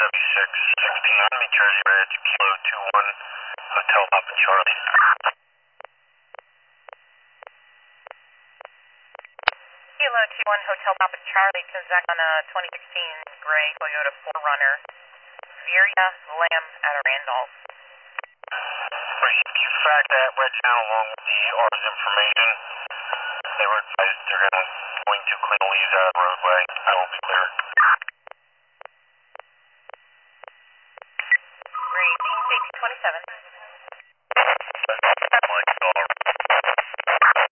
16 Army, Jersey Ridge, Kilo 21, Hotel Papa Charlie. Kilo 21, Hotel Papa Charlie, Kazak on a 2016 gray Toyota 4Runner, Viria Lamb out of Randolph. Right, if you fact that right down along with the ARS information, they were advised they're going to clean the leaves out of the roadway. I will be clear. Great, take 27.